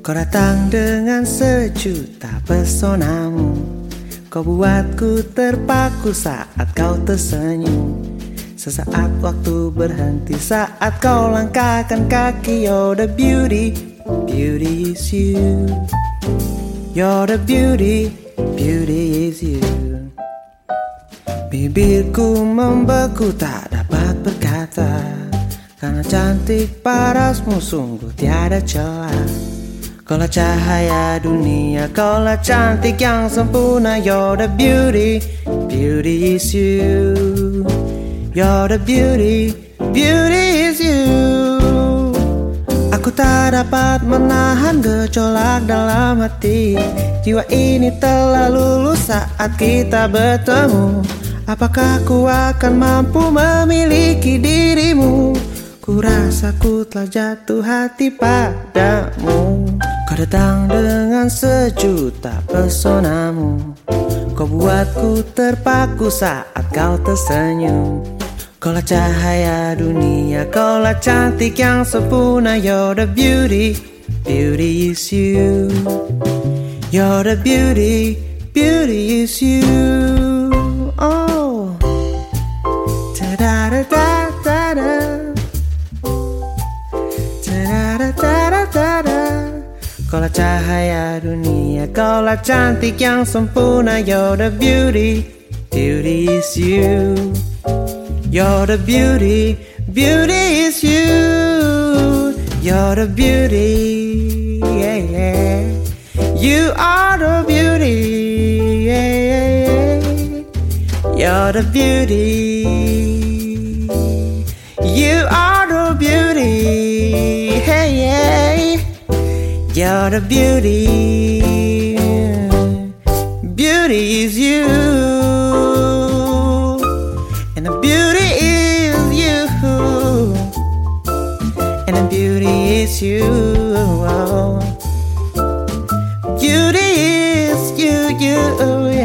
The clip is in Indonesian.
Kau datang dengan sejuta pesonamu, kau buatku terpaku saat kau tersenyum. Sesaat waktu berhenti saat kau langkahkan kaki. You're the beauty, beauty is you. You're the beauty, beauty is you. Bibirku membeku tak dapat berkata, karena cantik parasmu sungguh tiada celah. Kaulah cahaya dunia, kaulah cantik yang sempurna. You're the beauty, beauty is you. You're the beauty, beauty is you. Aku tak dapat menahan gejolak dalam hati. Jiwa ini telah lulus saat kita bertemu. Apakah ku akan mampu memiliki dirimu? Ku rasa ku telah jatuh hati padamu. Kau datang dengan sejuta pesonamu, kau buatku terpaku saat kau tersenyum. Kaulah cahaya dunia, kaulah cantik yang sempurna. You're the beauty, beauty is you. You're the beauty, beauty is you. Oh, ta-da-da-da-da-da, ta-da-da-da-da-da. Kaulah cahaya dunia, kaulah cantik yang sempurna. You're the beauty, beauty is you. You're the beauty, beauty is you. You're the beauty, yeah, yeah. You are the beauty, yeah, yeah, yeah. You're the beauty. You are the beauty, hey, yeah. You're the beauty, beauty is you, and the beauty is you, and the beauty is you. Beauty is you, you.